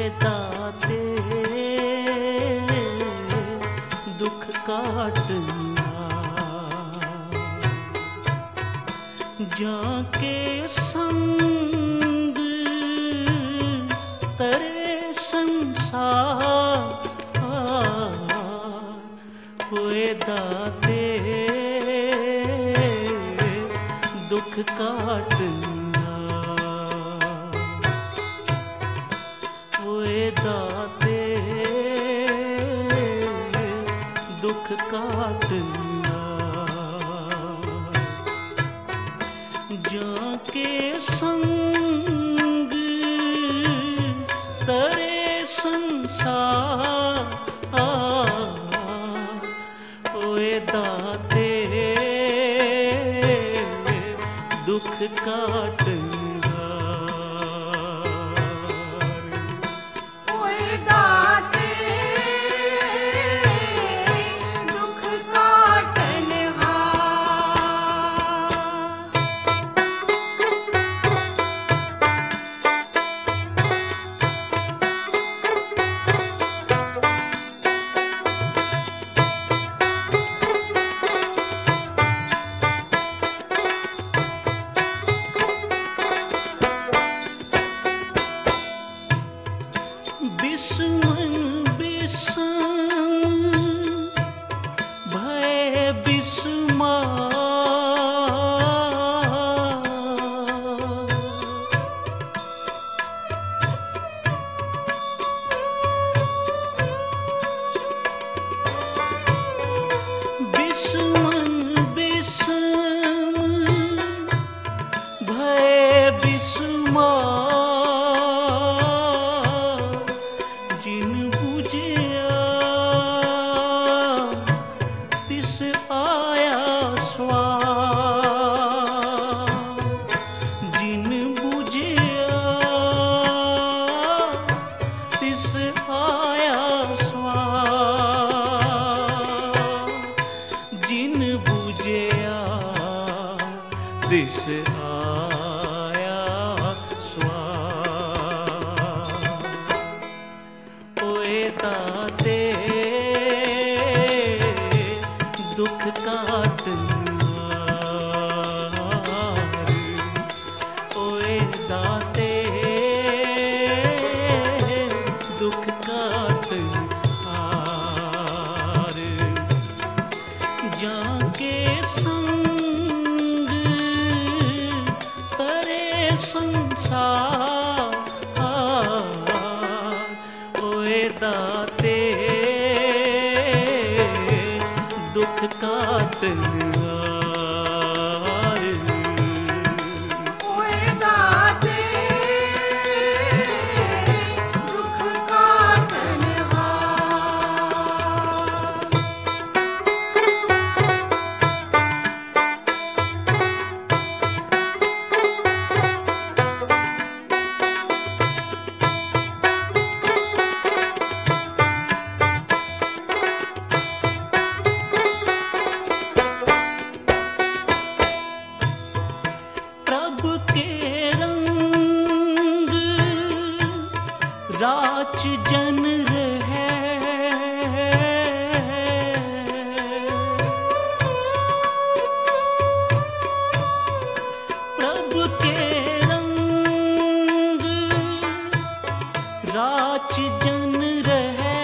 दाते दुख काटना, जाके संग तरे संसार हुए दाते दुख काटना, हुए दाते दुख काटना, जाके संग तरे संसार हुए दाते दुख काटना, हुए दाते दुख काटनहार। बिस्मन बिषम भय बिस्मार, बिस्मन बिषम भय बिस्मार, जिन बुझिया तिस आया स्वार, जिन बुझिया तिस आया स्वार, जिन बुझिया तिस आया स्वार, ओए दाते दुख काटना, ओए दाते दुख काटहार, जाके संग तरे संसार ओए दाते दुख काटनहार, हुए दाते दुख काटनहार। प्रभु के रंग राच जन रहे, प्रभु के रंग राच जन रहे,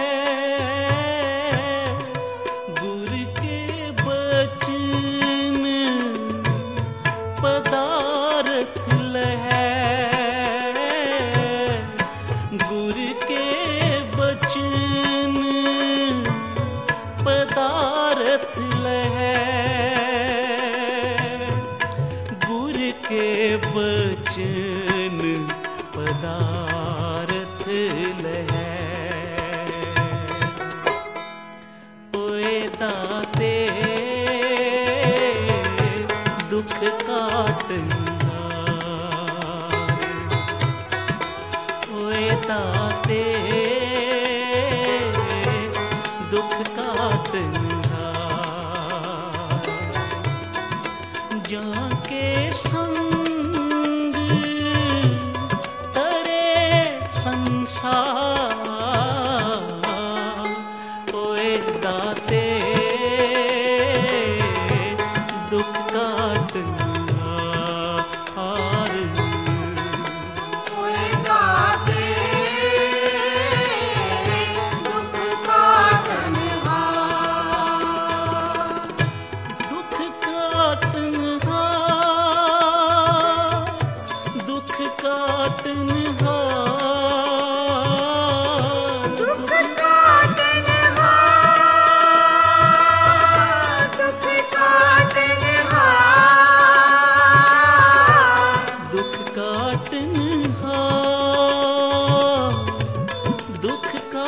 गुरु के बचन पदार्थ लहै, गुरु के बचन पदार्थ लहै, गुरु के बचन पदार्थ लहै, ओए दाते दुख काटनहार, ओए दाते दुख काटनहार, जाके संग तरे संसार ओए दाते दुख काटनहार ओए दाते दुख काटनहार दुख काटनहार दुख काटनहार दुख काटनहार दुख काटनहार दुख काटनहार दुख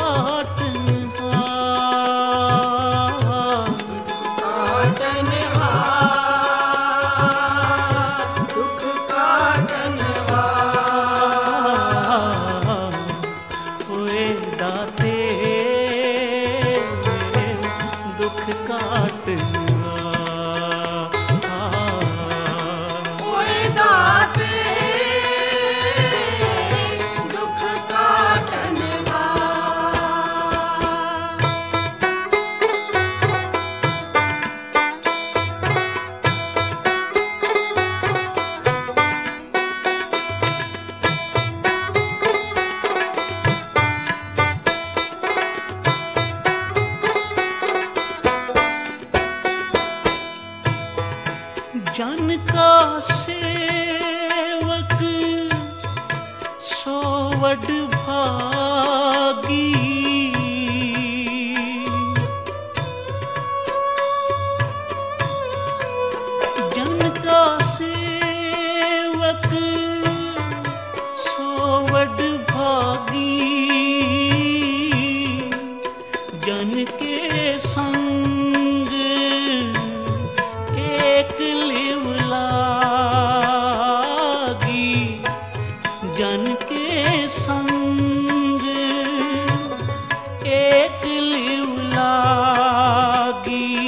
काटनहार काटनहार दुख काटनहार ओए दाते दुख काटनहार ओए दाते दुख काटनहार जन का सेवक सोवड भागी जन का सेवक सोवड भागी जन के संग एक लिव लागी जन के संग एक लिव लागी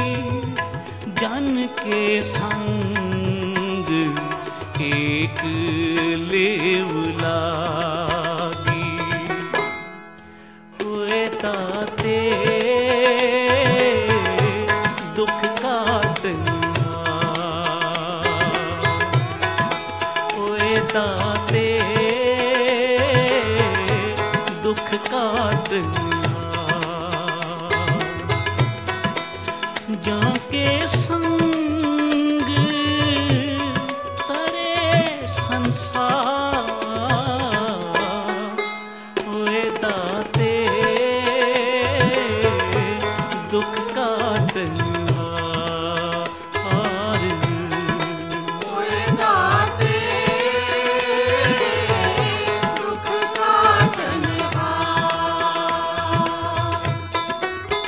जन के संग एक लिव लागी ओए ताते दुख काटनहार ओए दाते दुख काटनहार जाके संग तरे संसार ओए दाते दुख काटनहार ओए दाते दुख काटनहार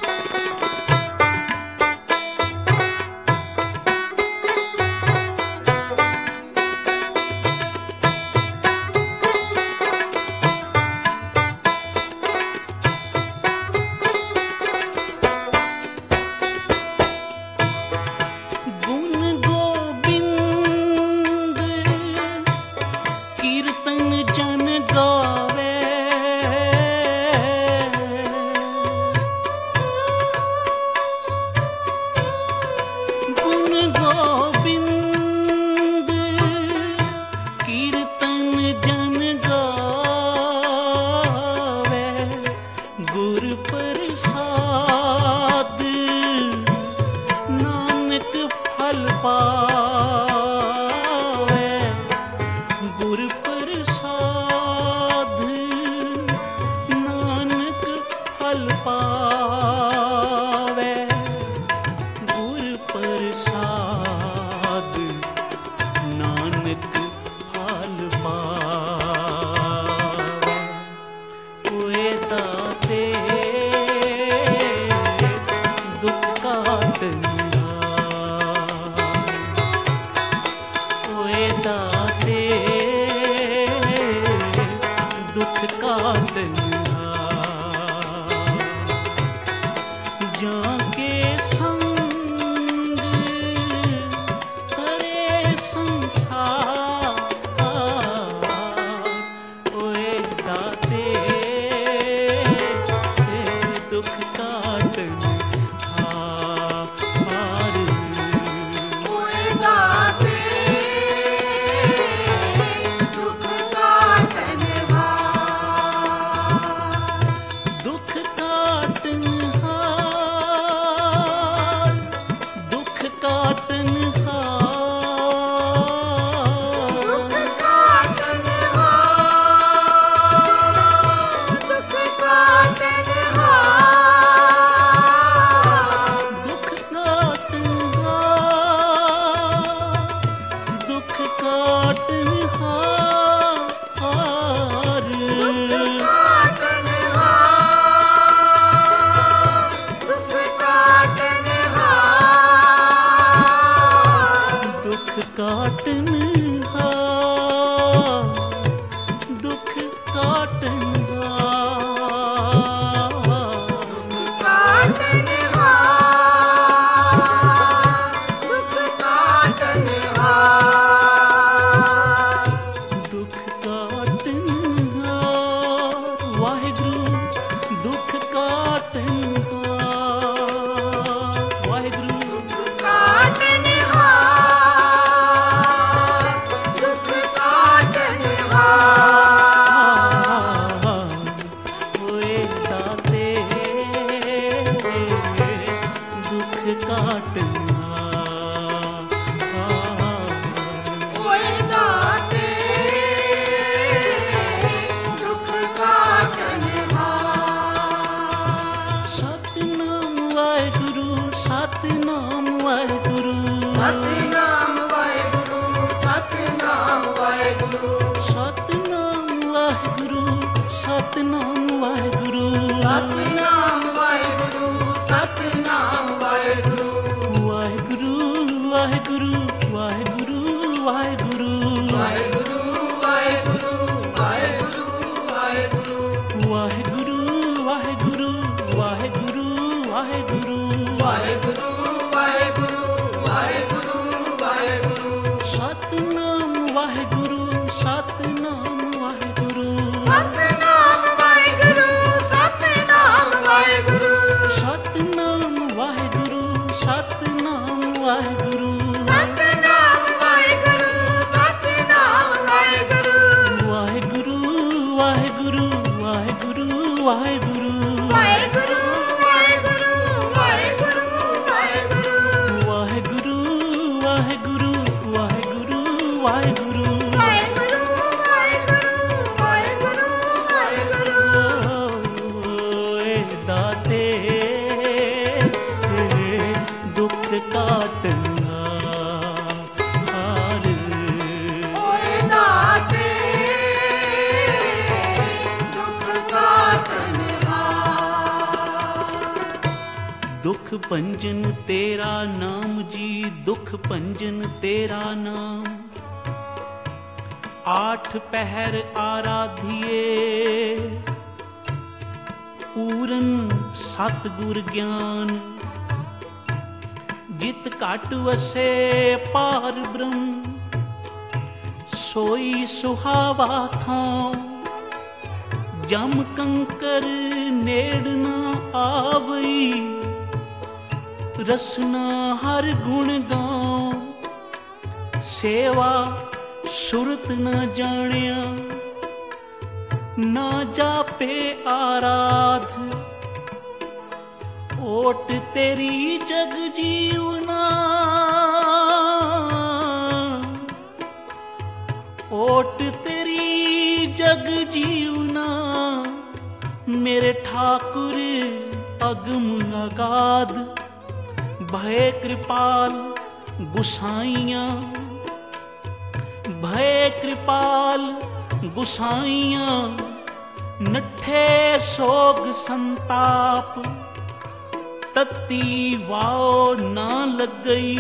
गुण गोबिंद कीर्तन जन गावे गुण गोबिंद कीर्तन जन गावे गुर प्रसाद नानक फल पावे गुर प्रसाद नानक फल पावे गुर प्रसाद नानक फल पावे ओए दाते दुख काटनहार ओए दाते दुख काटनहार जाके संग तरे संसार ओए दाते ਭੰਜਨ ਤੇਰਾ ਨਾਮ ਜੀ, ਦੁਖ ਭੰਜਨ ਤੇਰਾ ਨਾਮ। ਆਠ ਪਹਿਰ ਆਰਾਧੀਏ, ਪੂਰਨ ਸਤਿਗੁਰ ਗਿਆਨ। ਜਿਤ ਘਟ ਵਸੇ ਪਾਰ ਬ੍ਰਹਮ, ਸੋਈ ਸੁਹਾਵਾ ਥਾਂ। ਜਮ ਕੰਕਰ ਨੇੜ ਨਾ ਆਵਈ, ਰਸਨਾ ਹਰ ਗੁਣ ਗਾਉ। ਸੇਵਾ ਸੁਰਤ ਨਾ ਜਾਣਿਆ, ਨਾ ਜਾਪੇ ਆਰਾਧ। ਓਟ ਤੇਰੀ ਜਗ ਜੀਵਨਾ, ਓਟ ਤੇਰੀ ਜਗ ਜੀਵਨਾ। ਮੇਰੇ ਠਾकुर ਅਗਮ ਅਗਾਧ, ਭੈ ਕਿਰਪਾਲ ਗੁਸਾਈਆਂ। ਭੈ ਕਿਰਪਾਲ ਗੁਸਾਈਆਂ, ਨੱਠੇ ਸੋਗ ਸੰਤਾਪ। ਤਤੀ ਵਾਓ ਨਾ ਲੱਗਈ,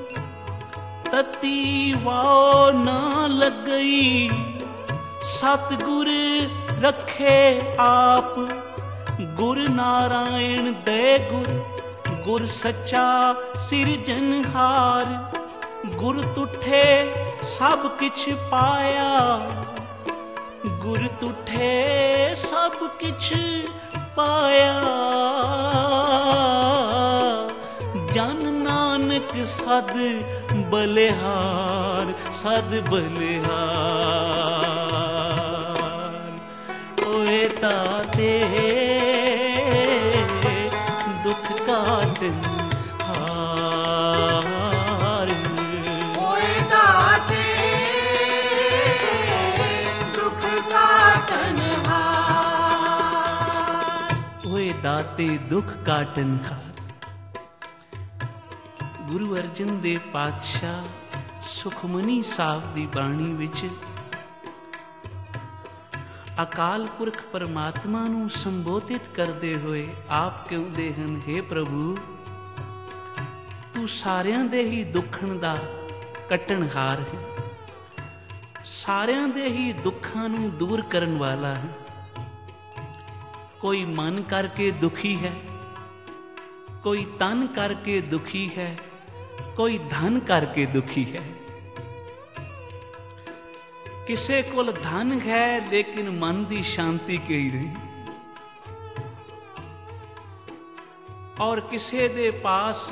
ਤਤੀ ਵਾਓ ਨਾ ਲੱਗਈ। ਸਤਿਗੁਰ ਰੱਖੇ ਆਪ, ਗੁਰ ਨਾਰਾਇਣ ਦੇ ਗੁਰ। ਗੁਰ ਸੱਚਾ ਸਿਰਜਨਹਾਰ, ਗੁਰ ਤੁਠੇ ਸਭ ਕਿਛ ਪਾਇਆ। ਗੁਰ ਤੁਠੇ ਸਭ ਕਿਛ ਪਾਇਆ। ਜਨ ਨਾਨਕ ਸਦ ਬਲਿਹਾਰ, ਸਦ ਬਲਿਹਾਰ। ਓਏ ਤਾਤੇ ਦੁਖ ਕਾਟਨ ਹਾਰ। ਓਏ ਦਾਤੇ ਦੁਖ ਕਾਟਨ ਹਾਰ। ਓਏ ਦਾਤੇ ਦੁਖ ਕਾਟਨ ਹਾਰ। ਗੁਰੂ ਅਰਜਨ ਦੇਵ ਪਾਤਸ਼ਾਹ ਸੁਖਮਨੀ ਸਾਹਿਬ ਦੀ ਬਾਣੀ ਵਿੱਚ ਅਕਾਲ ਪੁਰਖ ਪਰਮਾਤਮਾ ਨੂੰ ਸੰਬੋਧਿਤ ਕਰਦੇ ਹੋਏ ਆਪ ਕਹਿੰਦੇ ਹਨ, ਹੇ ਪ੍ਰਭੂ, ਤੂੰ ਸਾਰਿਆਂ ਦੇ ਹੀ ਦੁੱਖਾਂ ਦਾ ਕੱਟਣਹਾਰ ਹੈ। ਸਾਰਿਆਂ ਦੇ ਹੀ ਦੁੱਖਾਂ ਨੂੰ ਦੂਰ ਕਰਨ ਵਾਲਾ ਹੈ। ਕੋਈ ਮਨ ਕਰਕੇ ਦੁਖੀ ਹੈ, ਕੋਈ ਤਨ ਕਰਕੇ ਦੁਖੀ ਹੈ, ਕੋਈ ਧਨ ਕਰਕੇ ਦੁਖੀ ਹੈ। ਕਿਸੇ ਕੋਲ ਧਨ ਹੈ ਲੇਕਿਨ ਮਨ ਦੀ ਸ਼ਾਂਤੀ ਕਹੀ ਨਹੀਂ। ਔਰ ਕਿਸੇ ਦੇ ਪਾਸ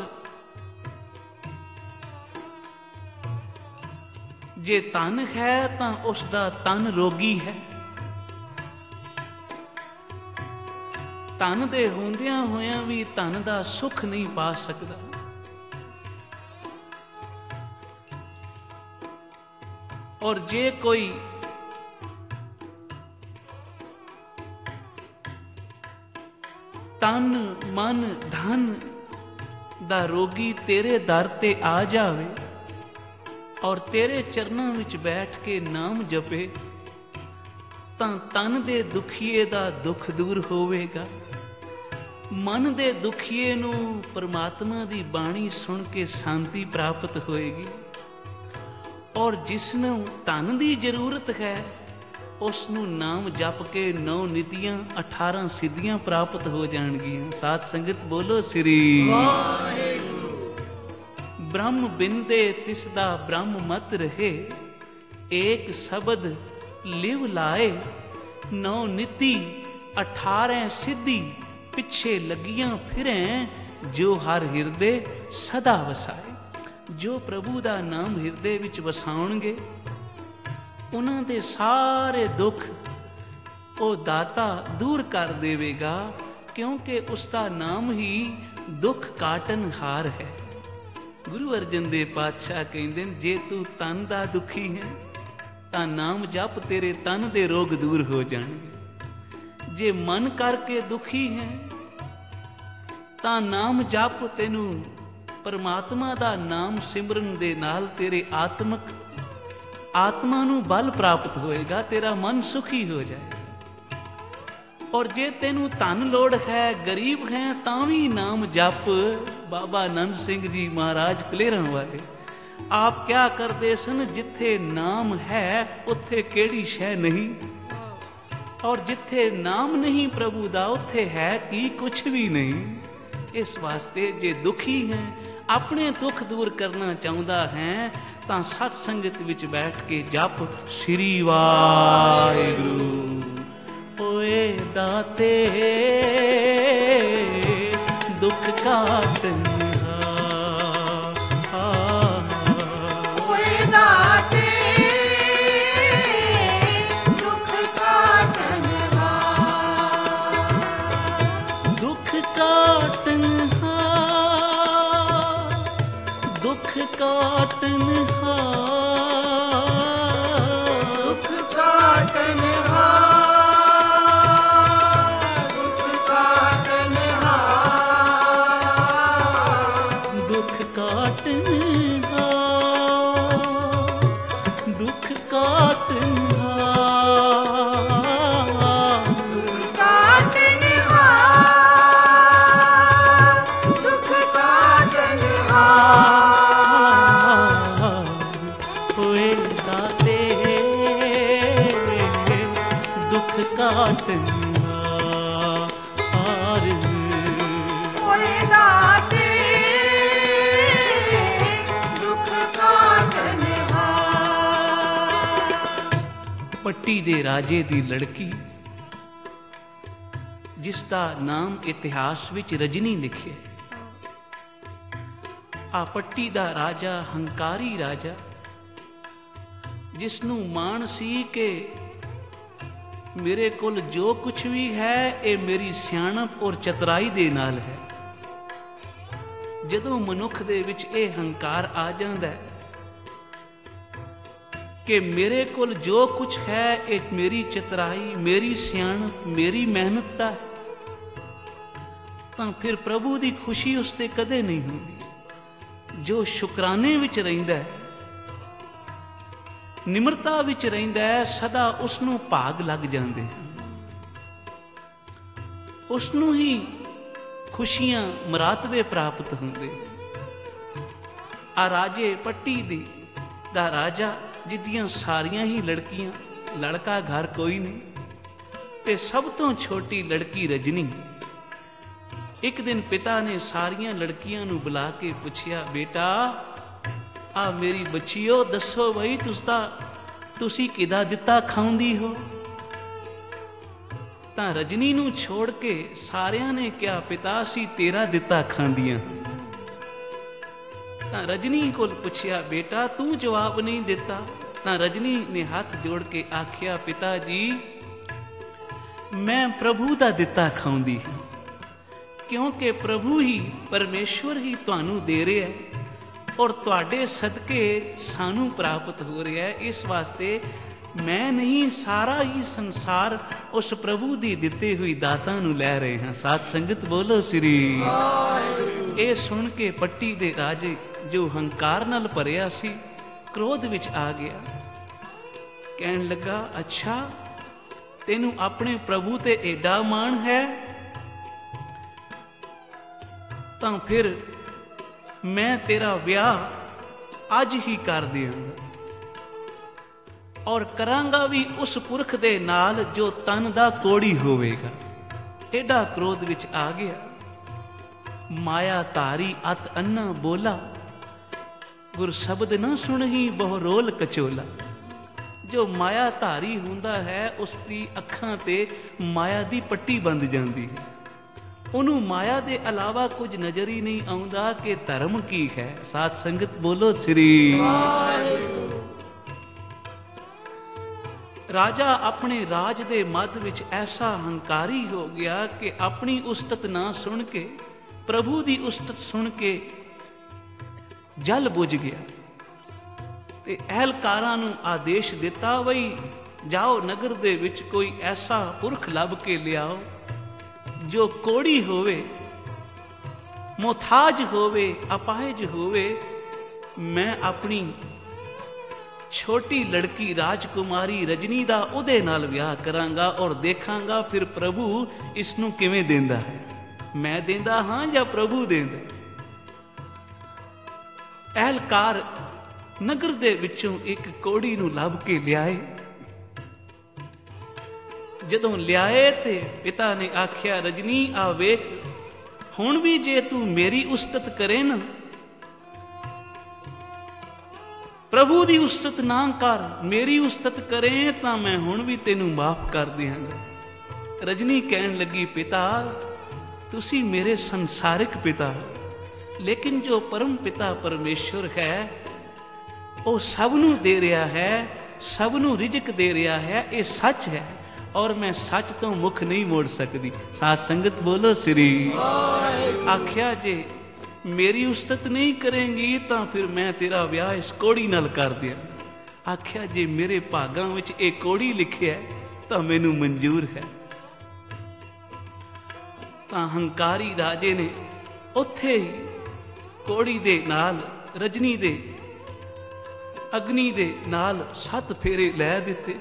ਜੇ ਤਨ ਹੈ ਤਾਂ ਉਸ ਦਾ ਤਨ ਰੋਗੀ ਹੈ। ਤਨ ਦੇ ਹੁੰਦਿਆਂ ਹੋਇਆਂ ਵੀ ਤਨ ਦਾ ਸੁੱਖ ਨਹੀਂ ਪਾ ਸਕਦਾ। ਔਰ ਜੇ ਕੋਈ ਤਨ ਮਨ ਧਨ ਦਾ ਰੋਗੀ ਤੇਰੇ ਦਰ ਤੇ ਆ ਜਾਵੇ ਔਰ ਤੇਰੇ ਚਰਨਾਂ ਵਿੱਚ ਬੈਠ ਕੇ ਨਾਮ ਜਪੇ ਤਾਂ ਤਨ ਦੇ ਦੁਖੀਏ ਦਾ ਦੁੱਖ ਦੂਰ ਹੋਵੇਗਾ। ਮਨ ਦੇ ਦੁਖੀਏ ਨੂੰ ਪਰਮਾਤਮਾ ਦੀ ਬਾਣੀ ਸੁਣ ਕੇ ਸ਼ਾਂਤੀ ਪ੍ਰਾਪਤ ਹੋਏਗੀ। ਔਰ ਜਿਸ ਨੂੰ ਧਨ ਦੀ ਜ਼ਰੂਰਤ ਹੈ ਉਸ ਨੂੰ ਨਾਮ ਜਪ ਕੇ 9 ਨਿਤੀਆਂ 18 ਸਿੱਧੀਆਂ ਪ੍ਰਾਪਤ ਹੋ ਜਾਣਗੀਆਂ। ਸਾਧ ਸੰਗਤ ਬੋਲੋ ਸ੍ਰੀ ਵਾਹਿਗੁਰੂ। ਬ੍ਰਹਮ ਬਿੰਦੇ ਤਿਸ ਦਾ ਬ੍ਰਹਮ ਮਤ ਰਹੇ, ਏਕ ਸ਼ਬਦ ਲਿਵ ਲਾਏ। 9 ਨਿਤੀ 18 ਸਿੱਧੀ, ਪਿੱਛੇ ਲੱਗੀਆਂ ਫਿਰੈ, ਜੋ ਹਰ ਹਿਰਦੇ ਸਦਾ ਵਸਾਏ। ਜੋ ਪ੍ਰਭੂ ਦਾ ਨਾਮ ਹਿਰਦੇ ਵਿੱਚ ਵਸਾਉਣਗੇ ਉਹਨਾਂ ਦੇ ਸਾਰੇ ਦੁੱਖ ਉਹ ਦਾਤਾ ਦੂਰ ਕਰ ਦੇਵੇਗਾ, ਕਿਉਂਕਿ ਉਸ ਦਾ ਨਾਮ ਹੀ ਦੁੱਖ ਕਾਟਨਹਾਰ ਹੈ। ਗੁਰੂ ਅਰਜਨ ਦੇਵ ਪਾਤਸ਼ਾਹ ਕਹਿੰਦੇ ਨੇ, ਜੇ ਤੂੰ ਤਨ ਦਾ ਦੁਖੀ ਹੈ ਤਾਂ ਨਾਮ ਜਪ, ਤੇਰੇ ਤਨ ਦੇ ਰੋਗ ਦੂਰ ਹੋ ਜਾਣਗੇ। ਜੇ ਮਨ ਕਰਕੇ ਦੁਖੀ ਹੈ ਤਾਂ ਨਾਮ ਜਪ, ਤੈਨੂੰ ਪਰਮਾਤਮਾ ਦਾ ਨਾਮ ਸਿਮਰਨ ਦੇ ਨਾਲ ਤੇਰੇ ਆਤਮਾ ਨੂੰ ਬਲ ਪ੍ਰਾਪਤ ਹੋਏਗਾ, ਤੇਰਾ ਮਨ ਸੁਖੀ ਹੋ ਜਾਏਗਾ। ਔਰ ਜੇ ਤੈਨੂੰ ਧਨ ਲੋੜ ਹੈ, ਗਰੀਬ ਹੈ, ਤਾਂ ਵੀ ਨਾਮ ਜਪ। ਬਾਬਾ ਆਨੰਦ ਸਿੰਘ ਜੀ ਮਹਾਰਾਜ ਕਲੇਰਾਂ ਵਾਲੇ ਆਪ ਕਿਆ ਕਰਦੇ ਸਨ, ਜਿੱਥੇ ਨਾਮ ਹੈ ਉੱਥੇ ਕਿਹੜੀ ਸ਼ੈ ਨਹੀਂ, ਔਰ ਜਿੱਥੇ ਨਾਮ ਨਹੀਂ ਪ੍ਰਭੂ ਦਾ ਉੱਥੇ ਹੈ ਕੀ ਕੁਛ ਵੀ ਨਹੀਂ। ਇਸ ਵਾਸਤੇ ਜੇ ਦੁਖੀ ਹੈ, ਆਪਣੇ ਦੁੱਖ ਦੂਰ ਕਰਨਾ ਚਾਹੁੰਦਾ ਹੈ, ਤਾਂ ਸਤ ਸੰਗਤ ਵਿੱਚ ਬੈਠ ਕੇ ਜਪ ਸ੍ਰੀ ਵਾਹਿਗੁਰੂ। ਓਏ ਦਾਤੇ ਦੁੱਖ ਕਾਟਨਹਾਰ, ਓਏ ਦਾਤੇ ਦੁੱਖ ਕਾਟਨਹਾਰ, ਦੁੱਖ ਕਾਟਨਹਾਰ, ਦੁੱਖ ਕਾਟਨਹਾਰ, ਦੁੱਖ ਕਾਟਨਹਾਰ, ਦੁੱਖ ਕਾਟਨਹਾਰ, ਦੁੱਖ ਕਾਟਨਹਾਰ, ਦੁੱਖ ਕਾਟਨਹਾਰ, ਓਏ ਦਾਤੇ ਦੁੱਖ ਕਾਟਨਹਾਰ, ਓਏ ਦਾਤੇ ਦੁੱਖ ਕਾਟਨਹਾਰ। ਪੱਟੀ ਦੇ ਰਾਜੇ ਦੀ ਲੜਕੀ, ਜਿਸ ਦਾ ਨਾਮ ਇਤਿਹਾਸ ਵਿੱਚ ਰਜਨੀ ਲਿਖਿਆ। ਆ ਪੱਟੀ ਦਾ ਰਾਜਾ ਹੰਕਾਰੀ ਰਾਜਾ, ਜਿਸ ਨੂੰ ਮਾਣ ਸੀ ਕਿ ਮੇਰੇ ਕੋਲ ਜੋ ਕੁਛ ਵੀ ਹੈ ਇਹ ਮੇਰੀ ਸਿਆਣਪ ਔਰ ਚਤੁਰਾਈ ਦੇ ਨਾਲ ਹੈ। ਜਦੋਂ ਮਨੁੱਖ ਦੇ ਵਿੱਚ ਇਹ ਹੰਕਾਰ ਆ ਜਾਂਦਾ ਹੈ ਕਿ ਮੇਰੇ ਕੋਲ ਜੋ ਕੁਛ ਹੈ ਇਹ ਮੇਰੀ ਚਤੁਰਾਈ, ਮੇਰੀ ਸਿਆਣਪ, ਮੇਰੀ ਮਿਹਨਤ ਦਾ ਹੈ, ਤਾਂ ਫਿਰ ਪ੍ਰਭੂ ਦੀ ਖੁਸ਼ੀ ਉਸ ਤੇ ਕਦੇ ਨਹੀਂ ਹੁੰਦੀ। ਜੋ ਸ਼ੁਕਰਾਨੇ ਵਿੱਚ ਰਹਿੰਦਾ ਹੈ, ਨਿਮਰਤਾ ਵਿੱਚ ਰਹਿੰਦਾ ਹੈ, ਸਦਾ ਉਸ ਨੂੰ ਭਾਗ ਲੱਗ ਜਾਂਦੇ ਹਨ। ਉਸ ਨੂੰ ਹੀ ਖੁਸ਼ੀਆਂ ਮੁਰਾਤਬੇ ਪ੍ਰਾਪਤ ਹੁੰਦੇ। ਆ ਰਾਜੇ ਪੱਟੀ ਦਾ ਰਾਜਾ, ਜਿਹਦੀਆਂ ਸਾਰੀਆਂ ਹੀ ਲੜਕੀਆਂ, ਲੜਕਾ ਘਰ ਕੋਈ ਨਹੀਂ, ਤੇ ਸਭ ਤੋਂ ਛੋਟੀ ਲੜਕੀ ਰਜਨੀ। ਇੱਕ ਦਿਨ ਪਿਤਾ ਨੇ ਸਾਰੀਆਂ ਲੜਕੀਆਂ ਨੂੰ ਬੁਲਾ ਕੇ ਪੁੱਛਿਆ, ਬੇਟਾ ਆ ਮੇਰੀ ਬੱਚੀਓ, ਦੱਸੋ ਬਈ ਤੁਸੀਂ ਕਿਹਦਾ ਦਿੱਤਾ ਖਾਉਂਦੀ ਹੋ? ਤਾਂ ਰਜਨੀ ਨੂੰ ਛੋੜ ਕੇ ਸਾਰਿਆਂ ਨੇ ਕਿਹਾ, ਪਿਤਾ ਅਸੀਂ ਤੇਰਾ ਦਿੱਤਾ ਖਾਂਦੀਆਂ। ਤਾਂ ਰਜਨੀ ਕੋਲ ਪੁੱਛਿਆ, ਬੇਟਾ ਤੂੰ ਜਵਾਬ ਨਹੀਂ ਦਿੱਤਾ। ਤਾਂ ਰਜਨੀ ਨੇ ਹੱਥ ਜੋੜ ਕੇ ਆਖਿਆ, ਪਿਤਾ ਜੀ ਮੈਂ ਪ੍ਰਭੂ ਦਾ ਦਿੱਤਾ ਖਾਉਂਦੀ ਹਾਂ, ਕਿਉਂਕਿ ਪ੍ਰਭੂ ਹੀ, ਪਰਮੇਸ਼ਵਰ ਹੀ ਤੁਹਾਨੂੰ ਦੇ ਰਿਹਾ ਹੈ ਔਰ ਤੁਹਾਡੇ ਸਦਕੇ ਸਾਨੂੰ ਪ੍ਰਾਪਤ ਹੋ ਰਿਹਾ ਹੈ। ਇਸ ਵਾਸਤੇ ਮੈਂ ਨਹੀਂ, ਸਾਰਾ ਹੀ ਸੰਸਾਰ ਉਸ ਪ੍ਰਭੂ ਦੀ ਦਿੱਤੀ ਹੋਈ ਦਾਤਾਂ ਨੂੰ ਲੈ ਰਹੇ ਹਾਂ। ਸਾਧ ਸੰਗਤ ਬੋਲੋ ਸ੍ਰੀ। ਇਹ ਸੁਣ ਕੇ ਪੱਟੀ ਦੇ ਰਾਜੇ, ਜੋ ਹੰਕਾਰ ਨਾਲ ਭਰਿਆ ਸੀ, ਕ੍ਰੋਧ ਵਿੱਚ ਆ ਗਿਆ। ਕਹਿਣ ਲੱਗਾ, ਅੱਛਾ ਤੈਨੂੰ ਆਪਣੇ ਪ੍ਰਭੂ ਤੇ ਏਡਾ ਮਾਣ ਹੈ, ਤਾਂ ਫਿਰ ਮੈਂ ਤੇਰਾ ਵਿਆਹ ਅੱਜ ਹੀ ਕਰ ਦਿਆਂਗਾ, ਔਰ ਕਰਾਂਗਾ ਵੀ ਉਸ ਪੁਰਖ ਦੇ ਨਾਲ ਜੋ ਤਨ ਦਾ ਕੋੜੀ ਹੋਵੇਗਾ। ਏਡਾ ਕ੍ਰੋਧ ਵਿੱਚ ਆ ਗਿਆ। ਮਾਇਆ ਧਾਰੀ ਅਤ ਅੰਨਾ ਬੋਲਾ, ਗੁਰ ਸ਼ਬਦ ਨਾ ਸੁਣਹੀ ਬਹੁ ਰੋਲ ਕਚੋਲਾ। ਜੋ ਮਾਇਆ ਧਾਰੀ ਹੁੰਦਾ ਹੈ, ਉਸ ਦੀ ਅੱਖਾਂ ਤੇ ਮਾਇਆ ਦੀ ਪੱਟੀ ਬੰਦ ਜਾਂਦੀ ਹੈ। ਉਹਨੂੰ ਮਾਇਆ ਦੇ ਇਲਾਵਾ ਕੁਝ ਨਜ਼ਰ ਹੀ ਨਹੀਂ ਆਉਂਦਾ ਕਿ ਧਰਮ ਕੀ ਹੈ। ਸਾਧ ਸੰਗਤ ਬੋਲੋ ਸ੍ਰੀ। ਰਾਜਾ ਆਪਣੇ ਰਾਜ ਦੇ ਮੱਧ ਵਿੱਚ ਐਸਾ ਹੰਕਾਰੀ ਹੋ ਗਿਆ ਕਿ ਆਪਣੀ ਉਸਤਤ ਨਾ ਸੁਣ ਕੇ, ਪ੍ਰਭੂ ਦੀ ਉਸਤਤ ਸੁਣ ਕੇ ਜਲ ਬੁਝ ਗਿਆ ਤੇ ਅਹਿਲਕਾਰਾਂ ਨੂੰ ਆਦੇਸ਼ ਦਿੱਤਾ, ਬਈ ਜਾਓ ਨਗਰ ਦੇ ਵਿੱਚ ਕੋਈ ਐਸਾ ਪੁਰਖ ਲੱਭ ਕੇ ਲਿਆਓ ਜੋ ਕੋੜੀ ਹੋਵੇ, ਮੁਹਤਾਜ ਹੋਵੇ, ਅਪਾਹਿਜ ਹੋਵੇ। ਮੈਂ ਆਪਣੀ ਛੋਟੀ ਲੜਕੀ ਰਾਜਕੁਮਾਰੀ ਰਜਨੀ ਦਾ ਉਹਦੇ ਨਾਲ ਵਿਆਹ ਕਰਾਂਗਾ ਔਰ ਦੇਖਾਂਗਾ ਫਿਰ ਪ੍ਰਭੂ ਇਸ ਨੂੰ ਕਿਵੇਂ ਦਿੰਦਾ ਹੈ। ਮੈਂ ਦਿੰਦਾ ਹਾਂ ਜਾਂ ਪ੍ਰਭੂ ਦਿੰਦਾ। ਅਹਿਲਕਾਰ ਨਗਰ ਦੇ ਵਿੱਚੋਂ ਇੱਕ ਕੋੜੀ ਨੂੰ ਲੱਭ ਕੇ ਲਿਆਏ। ਜਦੋਂ ਲਿਆਏ ਤੇ ਪਿਤਾ ਨੇ ਆਖਿਆ, ਰਜਨੀ ਆ ਵੇਖ, ਹੁਣ ਵੀ ਜੇ ਤੂੰ ਮੇਰੀ ਉਸਤਤ ਕਰੇ ਨਾ, ਪ੍ਰਭੂ ਦੀ ਉਸਤਤ ਨਾ ਕਰ, ਮੇਰੀ ਉਸਤਤ ਕਰੇ ਤਾਂ ਮੈਂ ਹੁਣ ਵੀ ਤੈਨੂੰ ਮਾਫ ਕਰ ਦਿਆਂਗਾ। ਰਜਨੀ ਕਹਿਣ ਲੱਗੀ, ਪਿਤਾ ਤੁਸੀਂ ਮੇਰੇ ਸੰਸਾਰਿਕ ਪਿਤਾ ਹੋ, ਲੇਕਿਨ ਜੋ ਪਰਮ ਪਿਤਾ ਪਰਮੇਸ਼ਵਰ ਹੈ ਉਹ ਸਭ ਨੂੰ ਦੇ ਰਿਹਾ ਹੈ, ਸਭ ਨੂੰ ਰਿਜ਼ਕ ਦੇ ਰਿਹਾ ਹੈ, ਇਹ ਸੱਚ ਹੈ ਔਰ ਮੈਂ ਸੱਚ ਤੋਂ ਮੁਖ ਨਹੀਂ ਮੋੜ ਸਕਦੀ। ਸਾਧ ਸੰਗਤ ਬੋਲੋ ਸ੍ਰੀ। ਆਖਿਆ ਜੇ ਮੇਰੀ ਉਸਤਤ ਨਹੀਂ ਕਰੇਂਗੀ ਤਾਂ ਫਿਰ ਮੈਂ ਤੇਰਾ ਵਿਆਹ ਇਸ ਕੋੜੀ ਨਾਲ ਕਰ ਦਿਆਂ। ਆਖਿਆ ਜੇ ਮੇਰੇ ਭਾਗਾਂ ਵਿੱਚ ਇਹ ਕੋੜੀ ਲਿਖਿਆ ਤਾਂ ਮੈਨੂੰ ਮਨਜ਼ੂਰ ਹੈ। ਤਾਂ ਹੰਕਾਰੀ ਰਾਜੇ ਨੇ ਉੱਥੇ ਹੀ ਕੋੜੀ ਦੇ ਨਾਲ ਰਜਨੀ ਦੇ ਅਗਨੀ ਦੇ ਨਾਲ 7 ਫੇਰੇ ਲੈ ਦਿੱਤੇ।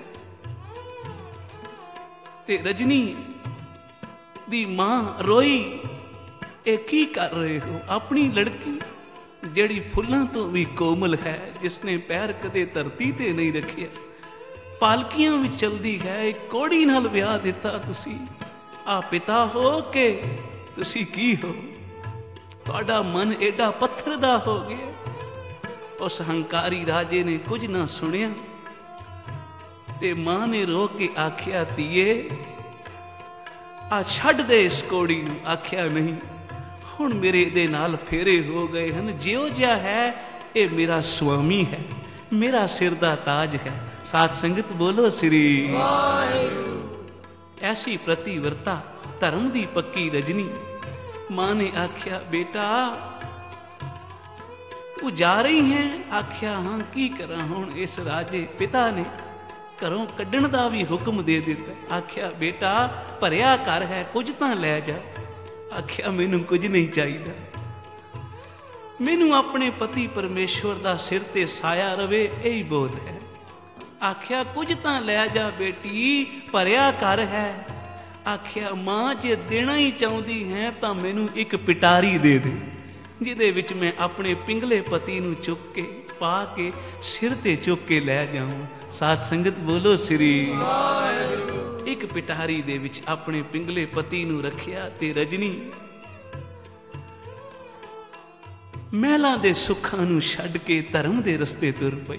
ਤੇ ਰਜਨੀ ਦੀ ਮਾਂ ਰੋਈ, ਇਹ ਕੀ ਕਰ ਰਹੇ ਹੋ? ਆਪਣੀ ਲੜਕੀ ਜਿਹੜੀ ਫੁੱਲਾਂ ਤੋਂ ਵੀ ਕੋਮਲ ਹੈ, ਜਿਸਨੇ ਪੈਰ ਕਦੇ ਧਰਤੀ ਤੇ ਨਹੀਂ ਰੱਖਿਆ, ਪਾਲਕੀਆਂ ਵਿੱਚ ਚਲਦੀ ਹੈ, ਇੱਕ ਕੋੜੀ ਨਾਲ ਵਿਆਹ ਦਿੱਤਾ ਤੁਸੀਂ। ਆ ਪਿਤਾ ਹੋ ਕੇ ਤੁਸੀਂ ਕੀ ਹੋ? ਤੁਹਾਡਾ ਮਨ ਏਡਾ ਪੱਥਰ ਦਾ ਹੋ ਗਿਆ। ਉਸ ਹੰਕਾਰੀ ਰਾਜੇ ਨੇ ਕੁਝ ਨਾ ਸੁਣਿਆ ਤੇ ਮਾਂ ਨੇ ਰੋ ਕੇ ਆਖਿਆ, ਧੀਏ ਆ ਛੱਡ ਦੇ ਇਸ ਕੋੜੀ ਨੂੰ। ਆਖਿਆ ਨਹੀਂ, ਹੁਣ ਮੇਰੇ ਦੇ ਨਾਲ ਫੇਰੇ ਹੋ ਗਏ ਹਨ, ਜਿਉ ਜਿਹਾ ਹੈ ਇਹ ਮੇਰਾ ਸੁਆਮੀ ਹੈ, ਮੇਰਾ ਸਿਰ ਦਾ ਤਾਜ ਹੈ। ਸਾਧ ਸੰਗਤ ਬੋਲੋ ਸ੍ਰੀ ਵਾਹਿਗੁਰੂ। ਐਸੀ ਪ੍ਰਤੀਵਰਤਾ, ਧਰਮ ਦੀ ਪੱਕੀ ਰਜਨੀ। ਮਾਂ ਨੇ ਆਖਿਆ, ਬੇਟਾ ਤੂੰ ਜਾ ਰਹੀ ਹੈ? ਆਖਿਆ ਹਾਂ, ਕੀ ਕਰਾਂ ਹੁਣ? ਇਸ ਰਾਜੇ ਪਿਤਾ ਨੇ ਘਰੋਂ ਕੱਢਣ ਦਾ ਵੀ ਹੁਕਮ ਦੇ ਦਿੱਤਾ। ਆਖਿਆ, ਬੇਟਾ ਭਰਿਆ ਘਰ ਹੈ, ਕੁਝ ਤਾਂ ਲੈ ਜਾ। ਆਖਿਆ, ਮੈਨੂੰ ਕੁਝ ਨਹੀਂ ਚਾਹੀਦਾ, ਮੈਨੂੰ ਆਪਣੇ ਪਤੀ ਪਰਮੇਸ਼ਵਰ ਦਾ ਸਿਰ ਤੇ ਸਾਇਆ ਰਵੇ, ਇਹੀ ਬਹੁਤ ਹੈ। ਆਖਿਆ, ਕੁਝ ਤਾਂ ਲੈ ਜਾ ਬੇਟੀ, ਭਰਿਆ ਘਰ ਹੈ। ਆਖਿਆ, ਮਾਂ ਜੇ ਦੇਣਾ ਹੀ ਚਾਹੁੰਦੀ ਹੈ ਤਾਂ ਮੈਨੂੰ ਇੱਕ ਪਿਟਾਰੀ ਦੇ ਦੇ, ਜਿਹਦੇ ਵਿੱਚ ਮੈਂ ਆਪਣੇ ਪਿੰਗਲੇ ਪਤੀ ਨੂੰ ਚੁੱਕ ਕੇ ਪਾ ਕੇ ਸਿਰ ਤੇ ਚੁੱਕ ਕੇ ਲੈ ਜਾਵਾਂ। ਸਾਧ ਸੰਗਤ ਬੋਲੋ ਸ੍ਰੀ ਵਾਹਿਗੁਰੂ। ਇੱਕ ਪਿਟਾਰੀ ਦੇ ਵਿੱਚ ਆਪਣੇ ਪਿੰਗਲੇ ਪਤੀ ਨੂੰ ਰੱਖਿਆ ਤੇ ਰਜਨੀ ਮਹਿਲਾਂ ਦੇ ਸੁੱਖਾਂ ਨੂੰ ਛੱਡ ਕੇ ਧਰਮ ਦੇ ਰਸਤੇ ਤੁਰ ਪਈ।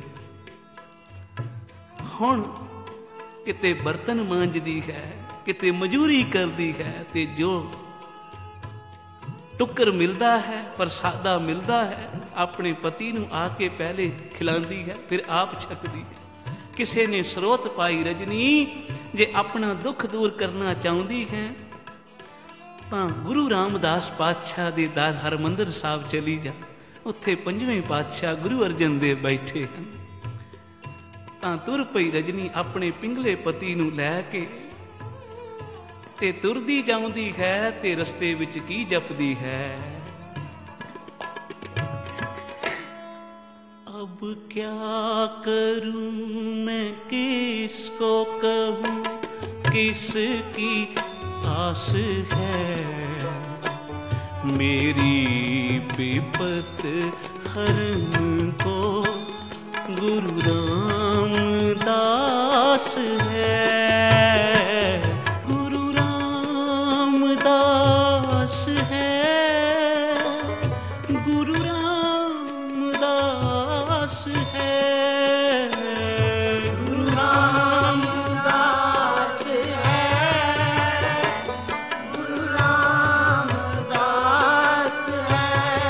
ਹੁਣ ਕਿਤੇ ਬਰਤਨ ਮਾਂਜਦੀ ਹੈ, ਕਿਤੇ ਮਜ਼ਦੂਰੀ ਕਰਦੀ ਹੈ, ਤੇ ਜੋ ਟੁੱਕਰ ਮਿਲਦਾ ਹੈ, ਪ੍ਰਸਾਦਾ ਮਿਲਦਾ ਹੈ, ਆਪਣੇ ਪਤੀ ਨੂੰ ਆ ਕੇ ਪਹਿਲੇ ਖਿਲਾਉਂਦੀ ਹੈ, ਫਿਰ ਆਪ ਛਕਦੀ ਹੈ। ਕਿਸੇ ਨੇ ਸਰੋਤ ਪਾਈ, ਰਜਨੀ ਜੇ ਆਪਣਾ ਦੁੱਖ ਦੂਰ ਕਰਨਾ ਚਾਹੁੰਦੀ ਹੈ ਤਾਂ ਗੁਰੂ ਰਾਮਦਾਸ ਪਾਤਸ਼ਾਹ ਦੇ ਦਰ ਹਰਮੰਦਰ ਸਾਹਿਬ ਚਲੀ ਜਾ, ਉੱਥੇ 5ਵੇਂ ਪਾਤਸ਼ਾਹ ਗੁਰੂ ਅਰਜਨ ਦੇਵ ਬੈਠੇ ਹਨ। ਤਾਂ ਤੁਰ ਪਈ ਰਜਨੀ ਆਪਣੇ ਪਿੰਗਲੇ ਪਤੀ ਨੂੰ ਲੈ ਕੇ, ਤੇ ਤੁਰਦੀ ਜਾਂਦੀ ਹੈ ਤੇ ਰਸਤੇ ਵਿੱਚ ਕੀ ਜਪਦੀ ਹੈ? अब क्या करूं मैं, किसको कहूं, किसकी आस है, मेरी विपत हरन को गुरु रामदास है, गुरु रामदास है, गुरु रामदास है, गुरु रामदास है, गुरु रामदास है,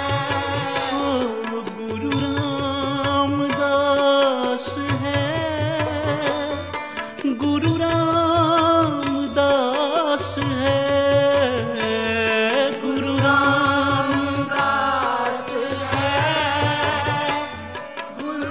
गुरु रामदास है, गुरु रामदास है, गुरु रामदास है, गुरु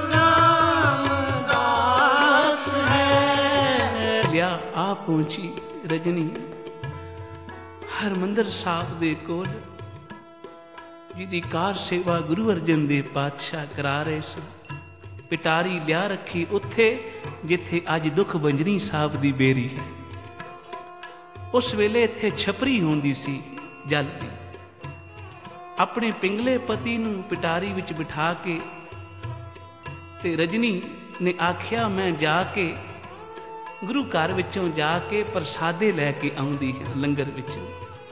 रामदास है। ਲਿਆ ਆ ਪਹੁੰਚੀ ਰਜਨੀ ਹਰਮੰਦਰ ਸਾਹਿਬ ਦੇ ਕੋਲ, ਜਿਹਦੀ ਕਾਰ ਸੇਵਾ ਗੁਰੂ ਅਰਜਨ ਦੇਵ ਪਾਤਸ਼ਾਹ ਕਰਾ ਰਹੇ ਸਨ। ਪਿਟਾਰੀ ਲਿਆ ਰੱਖੀ ਉੱਥੇ ਜਿੱਥੇ ਅੱਜ ਦੁੱਖ ਬੰਜਨੀ ਸਾਹਿਬ ਦੀ ਬੇਰੀ ਹੈ। ਉਸ ਵੇਲੇ ਇੱਥੇ ਛਪਰੀ ਹੁੰਦੀ ਸੀ ਜਲ ਦੀ। ਆਪਣੇ ਪਿੰਗਲੇ ਪਤੀ ਨੂੰ ਪਿਟਾਰੀ ਵਿੱਚ ਬਿਠਾ ਕੇ ਤੇ ਰਜਨੀ ਨੇ ਆਖਿਆ ਮੈਂ ਜਾ ਕੇ ਗੁਰੂ ਘਰ ਵਿੱਚੋਂ ਜਾ ਕੇ ਪ੍ਰਸਾਦੇ ਲੈ ਕੇ ਆਉਂਦੀ ਹੈ ਲੰਗਰ ਵਿੱਚੋਂ।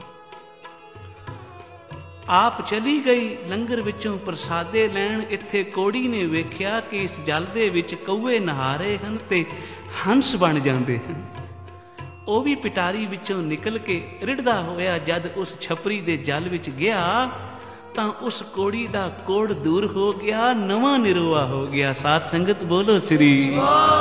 ਆਪ ਚਲੀ ਗਈ ਲੰਗਰ ਵਿੱਚੋਂ ਪ੍ਰਸਾਦੇ ਲੈਣ। ਇੱਥੇ ਕੋੜੀ ਨੇ ਵੇਖਿਆ ਕਿ ਇਸ ਜਲ ਦੇ ਵਿੱਚ ਕਊਏ ਨਹਾ ਰਹੇ ਹਨ ਤੇ ਹੰਸ ਬਣ ਜਾਂਦੇ ਹਨ। ਉਹ ਵੀ ਪਿਟਾਰੀ ਵਿੱਚੋਂ ਨਿਕਲ ਕੇ ਰਿੜਦਾ ਹੋਇਆ ਜਦ ਉਸ ਛਪਰੀ ਦੇ ਜਲ ਵਿੱਚ ਗਿਆ ਤਾਂ ਉਸ ਕੋੜੀ ਦਾ ਕੋੜ ਦੂਰ ਹੋ ਗਿਆ, ਨਵਾਂ ਨਿਰੋਆ ਹੋ ਗਿਆ। ਸਾਧ ਸੰਗਤ ਬੋਲੋ ਸ੍ਰੀ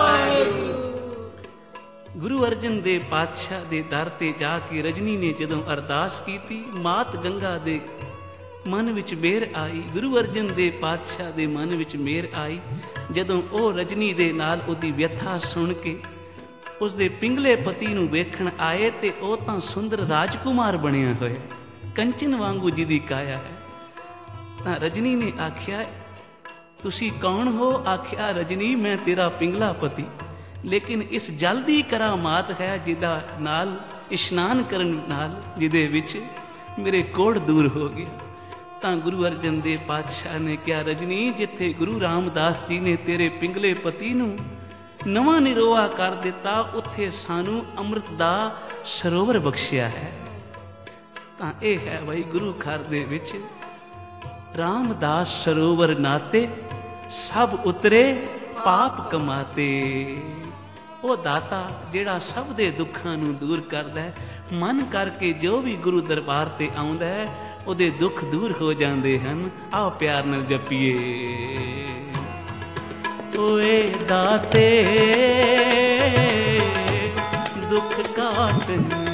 ਗੁਰੂ ਅਰਜਨ ਦੇਵ ਪਾਤਸ਼ਾਹ ਦੇ ਦਰ ਤੇ ਜਾ ਕੇ ਰਜਨੀ ਨੇ ਜਦੋਂ ਅਰਦਾਸ ਕੀਤੀ, ਮਾਤ ਗੰਗਾ ਦੇ ਮਨ ਵਿੱਚ ਮਿਹਰ ਆਈ। ਗੁਰੂ ਅਰਜਨ ਦੇਵ ਪਾਤਸ਼ਾਹ ਦੇ ਮਨ ਵਿੱਚ ਮਿਹਰ ਆਈ ਜਦੋਂ ਉਹ ਰਜਨੀ ਦੇ ਨਾਲ ਉਹਦੀ ਵਿਅਥਾ ਸੁਣ ਕੇ ਉਸਦੇ ਪਿੰਗਲੇ ਪਤੀ ਨੂੰ ਵੇਖਣ ਆਏ ਤੇ ਉਹ ਤਾਂ ਸੁੰਦਰ ਰਾਜਕੁਮਾਰ ਬਣਿਆ ਹੋਇਆ, ਕੰਚਨ ਵਾਂਗੂ ਜਿਹਦੀ ਕਾਇਆ ਹੈ। ਤਾਂ ਰਜਨੀ ਨੇ ਆਖਿਆ ਤੁਸੀਂ ਕੌਣ ਹੋ? ਆਖਿਆ ਰਜਨੀ ਮੈਂ ਤੇਰਾ ਪਿੰਗਲਾ ਪਤੀ, ਲੇਕਿਨ ਇਸ ਜਲ ਦੀ ਕਰਾਮਾਤ ਹੈ ਜਿਹਦਾ ਨਾਲ ਇਸ਼ਨਾਨ ਕਰਨ ਨਾਲ ਜਿਹਦੇ ਵਿੱਚ ਮੇਰੇ ਕੋੜ ਦੂਰ ਹੋ ਗਿਆ। ਤਾਂ ਗੁਰੂ ਅਰਜਨ ਦੇਵ ਪਾਤਸ਼ਾਹ ਨੇ ਕਿਹਾ ਰਜਨੀ ਜਿੱਥੇ ਗੁਰੂ ਰਾਮਦਾਸ ਜੀ ਨੇ ਤੇਰੇ ਪਿੰਗਲੇ ਪਤੀ ਨੂੰ ਨਵਾਂ ਨਿਰੋਆ ਕਰ ਦਿੱਤਾ ਉੱਥੇ ਸਾਨੂੰ ਅੰਮ੍ਰਿਤ ਦਾ ਸਰੋਵਰ ਬਖਸ਼ਿਆ ਹੈ। ਤਾਂ ਇਹ ਹੈ ਬਈ ਗੁਰੂ ਘਰ ਦੇ ਵਿੱਚ ਰਾਮਦਾਸ ਸਰੋਵਰ ਨਾਤੇ ਸਭ ਉਤਰੇ ਪਾਪ ਕਮਾਤੇ। ਉਹ ਦਾਤਾ ਜਿਹੜਾ ਸਭ ਦੇ ਦੁੱਖਾਂ ਨੂੰ ਦੂਰ ਕਰਦਾ ਹੈ, ਮਨ ਕਰਕੇ ਜੋ ਵੀ ਗੁਰੂ ਦਰਬਾਰ ਤੇ ਆਉਂਦਾ ਹੈ ਉਹਦੇ ਦੁੱਖ ਦੂਰ ਹੋ ਜਾਂਦੇ ਹਨ। ਆਓ ਪਿਆਰ ਨਾਲ ਜਪੀਏ ਓਏ ਦਾਤੇ ਦੁੱਖ ਕਾਟ